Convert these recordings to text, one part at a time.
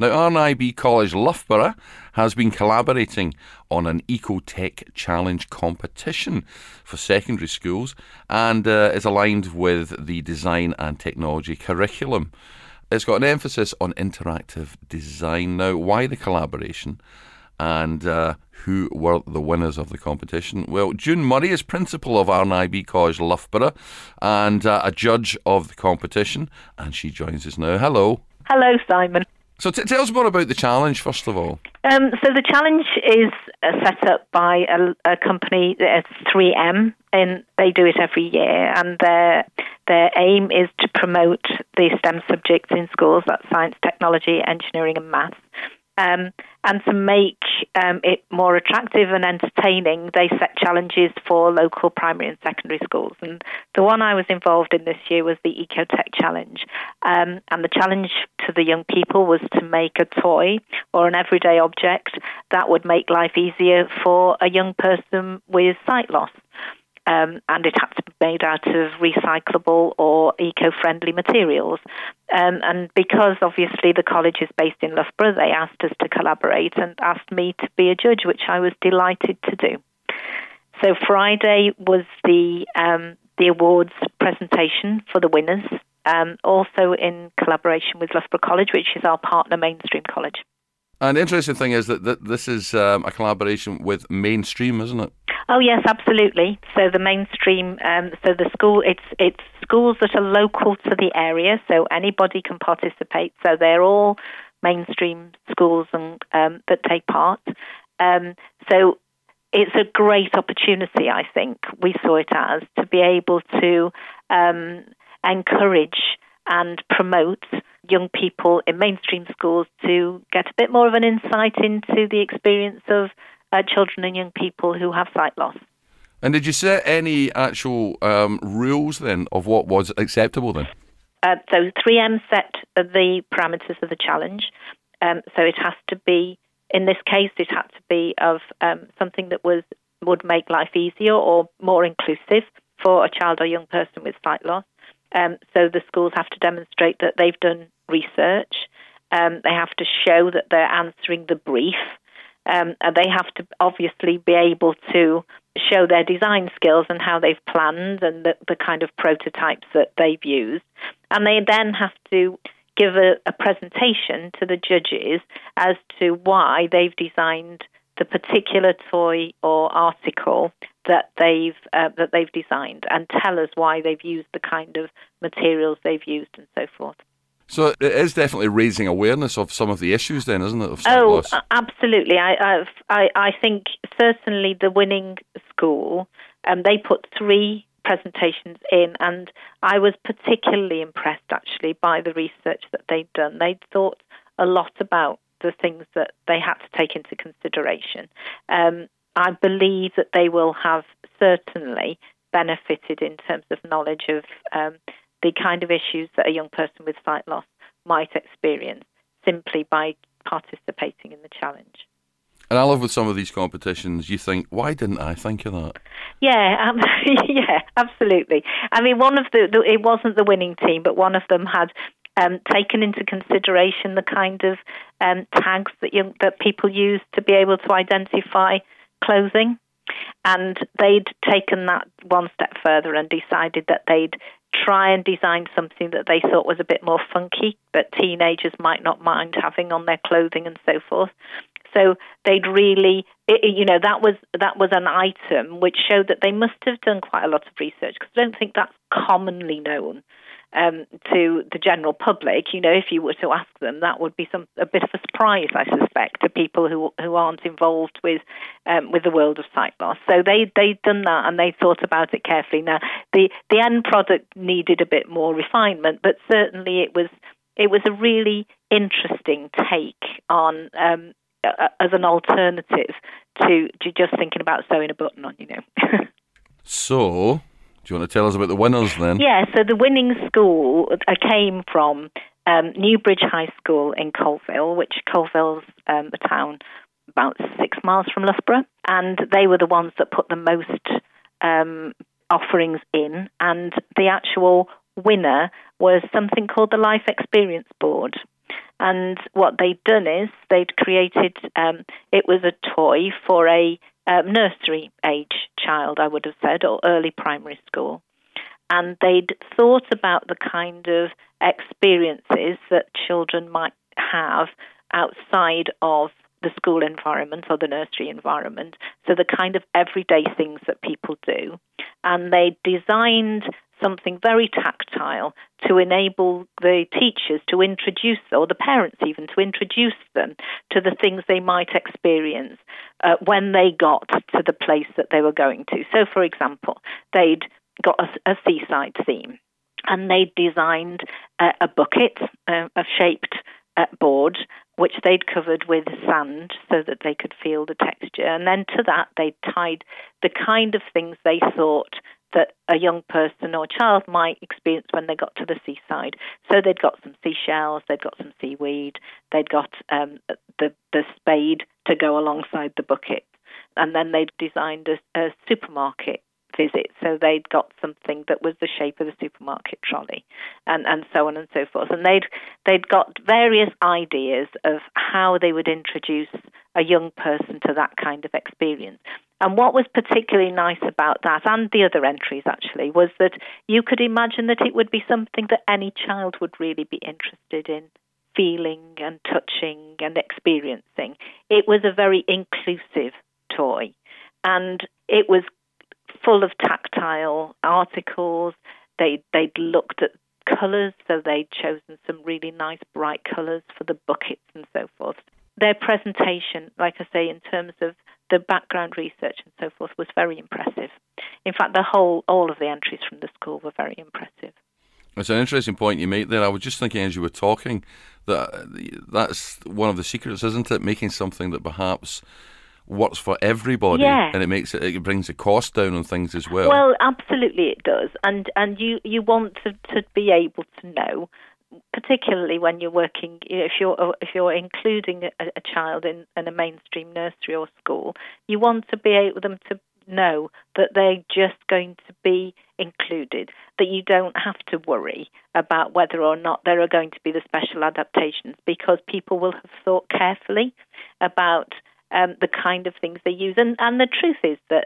Now, RNIB College Loughborough has been collaborating on an Ecotech Challenge competition for secondary schools and is aligned with the design and technology curriculum. It's got an emphasis on interactive design. Now, why the collaboration? And who were the winners of the competition? Well, June Murray is principal of RNIB College Loughborough and a judge of the competition, and she joins us now. Hello. Hello, Simon. So tell us more about the challenge, first of all. So the challenge is set up by a company, 3M, and they do it every year. And their aim is to promote the STEM subjects in schools, that's science, technology, engineering and maths. And to make it more attractive and entertaining, they set challenges for local primary and secondary schools. And the one I was involved in this year was the Ecotech Challenge. And the challenge to the young people was to make a toy or an everyday object that would make life easier for a young person with sight loss. And it had to be made out of recyclable or eco-friendly materials. And because, obviously, the college is based in Loughborough, they asked us to collaborate and asked me to be a judge, which I was delighted to do. So Friday was the awards presentation for the winners, also in collaboration with Loughborough College, which is our partner mainstream college. And the interesting thing is that this is a collaboration with Mainstream, isn't it? Oh yes, absolutely. So the Mainstream, so the school, it's schools that are local to the area, so anybody can participate. So they're all Mainstream schools and that take part. So it's a great opportunity, I think, we saw it as, to be able to encourage and promote young people in mainstream schools to get a bit more of an insight into the experience of children and young people who have sight loss. And did you set any actual rules then of what was acceptable then? So 3M set the parameters of the challenge. So it has to be, in this case, it had to be of something that would make life easier or more inclusive for a child or young person with sight loss. So the schools have to demonstrate that they've done research. They have to show that they're answering the brief. And they have to obviously be able to show their design skills and how they've planned and the kind of prototypes that they've used. And they then have to give a presentation to the judges as to why they've designed the particular toy or article that they've designed, and tell us why they've used the kind of materials they've used and so forth. So it is definitely raising awareness of some of the issues then, isn't it, of sight loss? Absolutely. I think certainly the winning school, they put 3 presentations in, and I was particularly impressed actually by the research that they'd done. They'd thought a lot about the things that they had to take into consideration. I believe that they will have certainly benefited in terms of knowledge of the kind of issues that a young person with sight loss might experience simply by participating in the challenge. And I love with some of these competitions, you think, why didn't I think of that? Yeah, yeah, absolutely. I mean, one of it wasn't the winning team, but one of them had taken into consideration the kind of tags that people use to be able to identify clothing. And they'd taken that one step further and decided that they'd try and design something that they thought was a bit more funky, that teenagers might not mind having on their clothing and so forth. So they'd really, that was an item which showed that they must have done quite a lot of research, because I don't think that's commonly known to the general public. If you were to ask them, that would be a bit of a surprise, I suspect, to people who aren't involved with the world of sight loss. So they'd done that, and they thought about it carefully. Now, the end product needed a bit more refinement, but certainly it was a really interesting take on as an alternative to just thinking about sewing a button on. So, do you want to tell us about the winners then? Yeah, so the winning school came from Newbridge High School in Colville, which Colville's a town about 6 miles from Loughborough, and they were the ones that put the most offerings in, and the actual winner was something called the Life Experience Board. And what they'd done is they'd created, it was a toy for a nursery age child, I would have said, or early primary school. And they'd thought about the kind of experiences that children might have outside of the school environment or the nursery environment, so the kind of everyday things that people do. And they designed something very tactile to enable the teachers to introduce, or the parents even, to introduce them to the things they might experience when they got to the place that they were going to. So, for example, they'd got a seaside theme, and they designed a bucket, a shaped board, which they'd covered with sand so that they could feel the texture. And then to that, they tied the kind of things they thought that a young person or child might experience when they got to the seaside. So they'd got some seashells, they'd got some seaweed, they'd got the spade to go alongside the bucket. And then they'd designed a supermarket visit, so they'd got something that was the shape of the supermarket trolley, and so on and so forth. And they'd got various ideas of how they would introduce a young person to that kind of experience. And what was particularly nice about that, and the other entries actually, was that you could imagine that it would be something that any child would really be interested in feeling and touching and experiencing. It was a very inclusive toy, and it was full of tactile articles. They'd looked at colours, so they'd chosen some really nice bright colours for the buckets and so forth. Their presentation, like I say, in terms of the background research and so forth, was very impressive. In fact, all of the entries from the school were very impressive. It's an interesting point you make there. I was just thinking as you were talking that's one of the secrets, isn't it? Making something that perhaps works for everybody, yeah. And it brings the cost down on things as well. Well, absolutely it does, and you want to be able to know, particularly when you're working, if you're including a child in a mainstream nursery or school, you want to be able them to know that they're just going to be included, that you don't have to worry about whether or not there are going to be the special adaptations, because people will have thought carefully about the kind of things they use. And the truth is that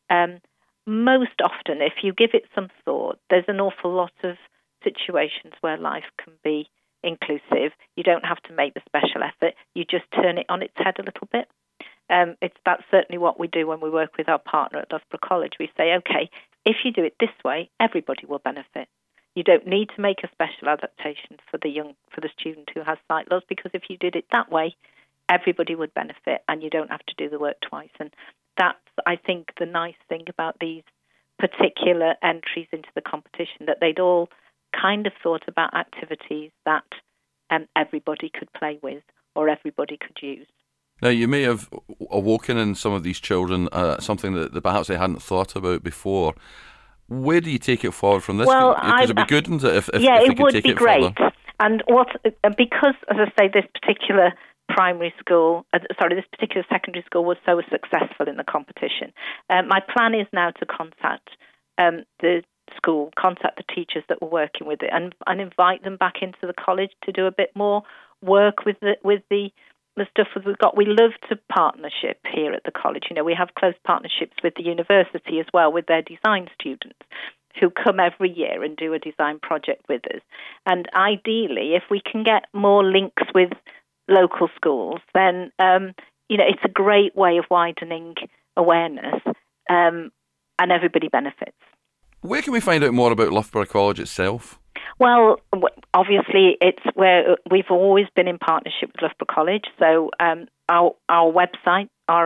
most often, if you give it some thought, there's an awful lot of situations where life can be inclusive. You don't have to make the special effort. You just turn it on its head a little bit. That's certainly what we do when we work with our partner at Loughborough College. We say, okay, if you do it this way, everybody will benefit. You don't need to make a special adaptation for the student who has sight loss, because if you did it that way, everybody would benefit, and you don't have to do the work twice. And that's, I think, the nice thing about these particular entries into the competition, that they'd all kind of thought about activities that everybody could play with or everybody could use. Now, you may have awoken in some of these children something that perhaps they hadn't thought about before. Where do you take it forward from this? Well, because it'd be good, wouldn't it, if it could would take be it great. further? And because, as I say, this particular primary school, this particular secondary school was so successful in the competition, my plan is now to contact the school, contact the teachers that were working with it, and invite them back into the college to do a bit more work with the stuff that we've got. We love to partnership here at the college. We have close partnerships with the university as well, with their design students, who come every year and do a design project with us. And ideally, if we can get more links with local schools, then it's a great way of widening awareness, and everybody benefits. Where can we find out more about Loughborough College itself? Well, obviously, it's where we've always been in partnership with Loughborough College. So our website,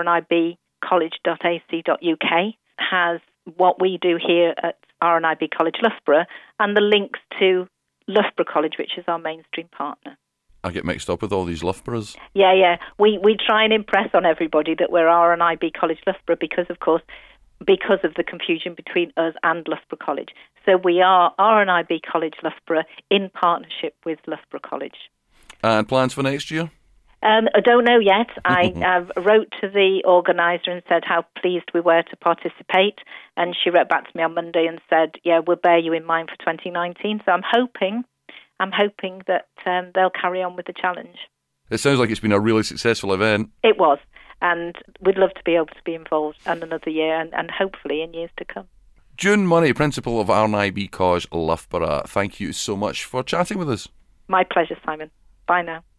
rnibcollege.ac.uk, has what we do here at RNIB College Loughborough and the links to Loughborough College, which is our mainstream partner. I get mixed up with all these Loughboroughs. Yeah. We try and impress on everybody that we're RNIB College Loughborough because of the confusion between us and Loughborough College. So we are RNIB College Loughborough in partnership with Loughborough College. And plans for next year? I don't know yet. I wrote to the organiser and said how pleased we were to participate, and she wrote back to me on Monday and said, yeah, we'll bear you in mind for 2019. So I'm hoping I'm hoping that they'll carry on with the challenge. It sounds like it's been a really successful event. It was, and we'd love to be able to be involved in another year and hopefully in years to come. June Money, Principal of RNIB College, Loughborough, thank you so much for chatting with us. My pleasure, Simon. Bye now.